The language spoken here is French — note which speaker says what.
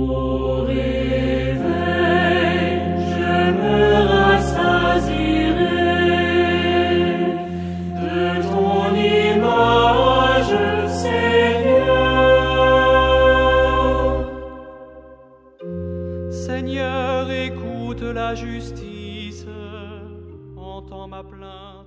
Speaker 1: Au réveil, je me rassasierai de ton image, Seigneur.
Speaker 2: Seigneur, écoute la justice, entends ma plainte.